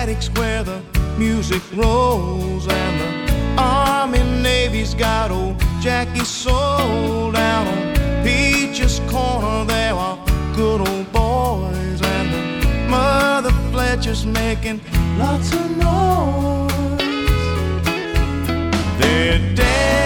attics where the music rolls, and the Army Navy's got old Jackie Soul. Down on Peach's Corner there are good old boys, and the Mother Fletcher's making lots of noise. They're dead